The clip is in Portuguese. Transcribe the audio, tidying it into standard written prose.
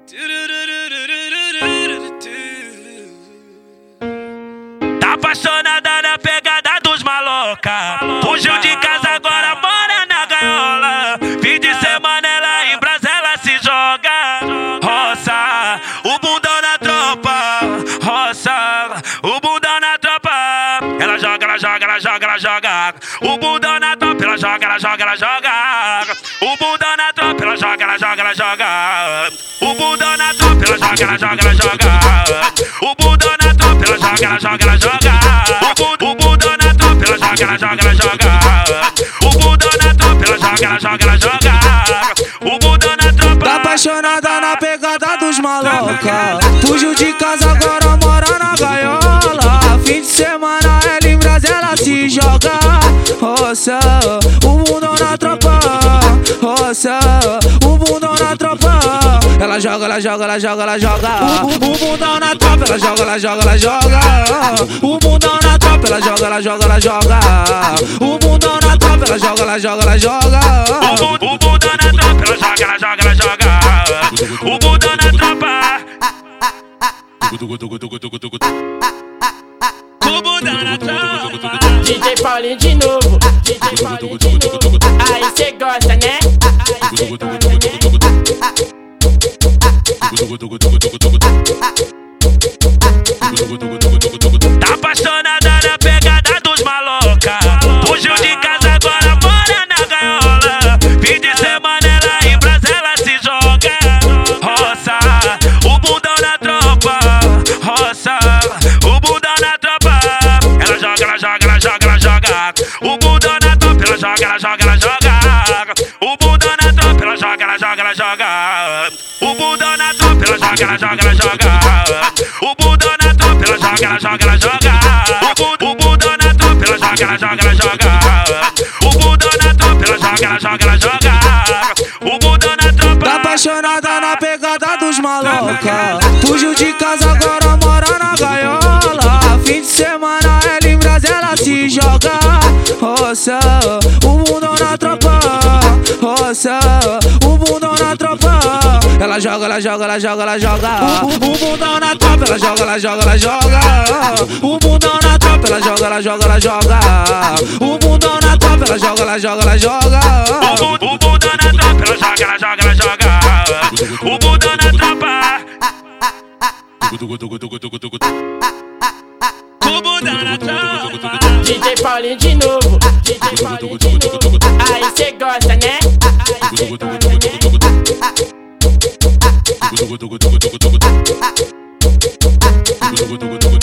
Tá apaixonada na pegada dos maloca. Fugiu de casa, agora mora na gaiola. Fim de semana ela em Brasa, ela se joga. Roça, o bundão na tropa. Roça, o bundão na tropa. Ela joga, ela joga, ela joga, ela joga. O bundão na tropa, ela joga, ela joga, ela joga. O bundão na tropa, ela joga, ela joga, ela joga. O bundão na tropa, ela joga, ela joga, ela joga. O bundão na tropa, ela joga, ela joga, ela joga. O bundão na tropa, ela joga, ela joga, ela joga. O bundão na tropa, ela joga, ela joga, ela joga. O bundão na tropa. Tá apaixonada na pegada dos maloca. Fugiu de casa, agora mora na gaiola. Fim de semana ela em Brasa, ela se joga. Roça, o bundão na tropa. Roça, o bundão na tropa. Ela joga, ela joga, ela joga, ela joga. O bundão na tropa, ela joga, ela joga, ela joga. O bundão na tropa, ela joga, ela joga, ela joga. O bundão na tropa, ela joga, ela joga, ela joga. O bundão na tropa, ela joga, ela joga, ela joga. O bundão na tropa. O bundão na tropa. DJ Paulinho de novo. DJ Paulinho de novo. Aí cê gosta, né? Tá apaixonada na pegada dos maloca. Fugiu de casa, agora mora na gaiola. Fim de semana ela em Brasa, ela se joga. Roça, o bundão na tropa. Roça, o bundão na tropa. Ela joga, ela joga, ela joga, ela joga. O bundão na tropa, ela joga, ela joga, ela joga. O bundão na tropa, ela joga, ela joga, ela joga. O bundão na tropa, ela joga, ela joga, ela joga. O bundão na tropa, ela joga, ela joga, ela joga. O bundão na tropa, ela joga, ela joga, ela joga. O bundão na tropa, ela joga, ela joga, ela joga. O bundão na tropa. Tá apaixonada na pegada dos maloca. Fugiu de casa, agora mora na gaiola. Fim de semana ela em Brasa, ela se joga. Roça, o bundão na tropa. Roça, o bundão na tropa. Ela joga, ela joga, ela joga, ela joga. O bundão na tropa, ela joga, ela joga, ela joga. O bundão na tropa, ela joga, ela joga, ela joga. O bundão na tropa, ela joga, ela joga, ela joga. O bundão na tropa, ela joga, ela joga, ela joga. O bundão na tropa. O bundão na tropa. DJ Paulinho de novo. DJ Paulinho de novo. Aí cê gosta, né? Aí cê gosta, né?